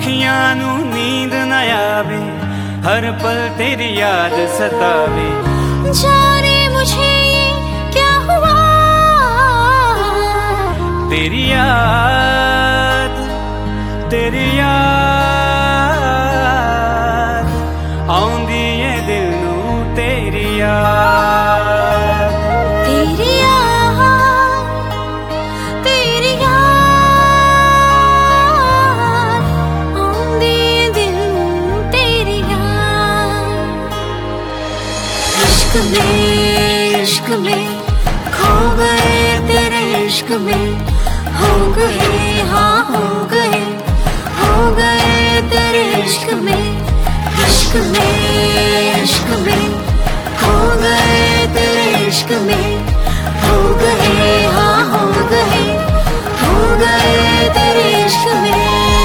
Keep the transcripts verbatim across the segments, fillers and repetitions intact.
अखियां नू नींद न आवे, हर पल तेरी याद सतावे। जाने मुझे ये क्या हुआ, तेरी याद तेरी याद आउंदी है दिल नू, तेरी याद तेरी याद तेरी याद आउंदी है दिल नू, तेरी याद। इश्क में इश्क में खो गए, तेरे इश्क में हो गए, हाँ हो गए हो गए तेरे इश्क में। इश्क में इश्क में हो गए, तेरे इश्क में हो गए, हाँ हो गए हो गए तेरे इश्क में।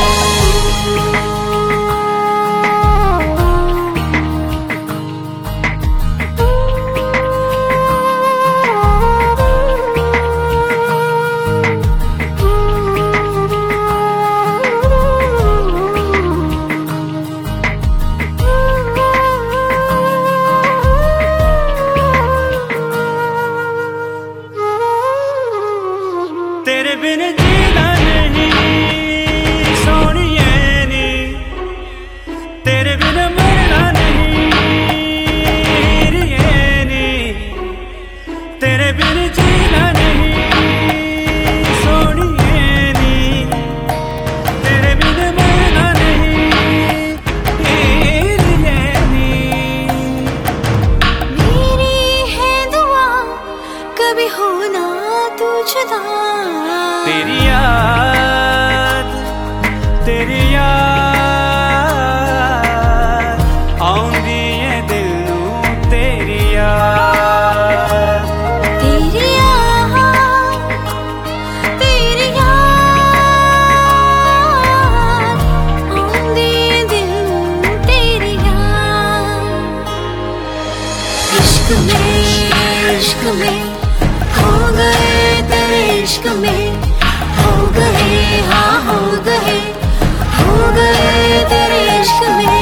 तेरे बिन जीना नहीं सोनिए नी, तेरे बिन मरना नहीं रिए नी, तेरे बिन जीना नहीं सोनिए नी, तेरे बिन मरना नहीं रिए नी। मेरी है दुआ कभी होना तू जुदा, तेरी याद तेरी याद आउंदी है दिल नू, तेरी याद तेरी याद तेरी याद आउंदी है दिल नू, तेरी याद। इश्क में इश्क में हो गए, तेरे इश्क में हो गए, हाँ हो गए हो गए तेरे इश्क में।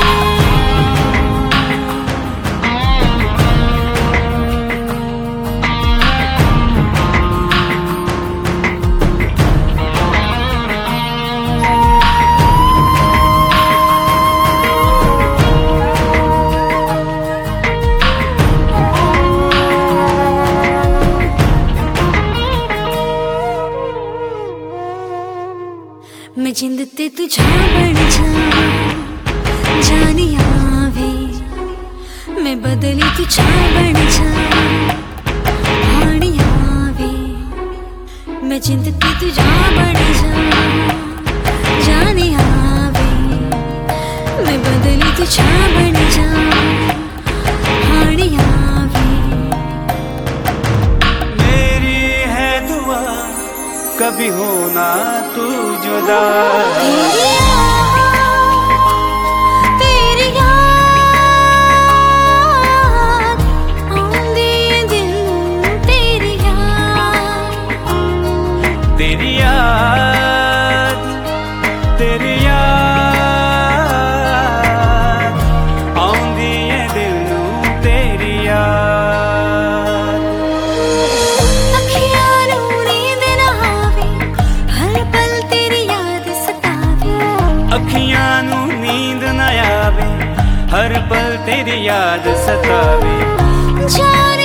मैं जिंद ते तुझा बन जा जानी आवे, मैं बदली तुझा बन जा हानी आवे। मैं जिंद ते तुझा बन जा जानी आवे, मैं बदली तुझा बन जा हानी आवे। मेरी है दुआ कभी होना तू जुदा, तेरी याद तेरी याद आउंदी है दिल नू, तेरी याद तेरी याद तेरी याद आउंदी है दिल नू, तेरी याद। अखियां नू नींद न आवे, हर पल तेरी याद सतावे। अखियां नू नींद न आवे, हर पल तेरी याद सतावे। जाने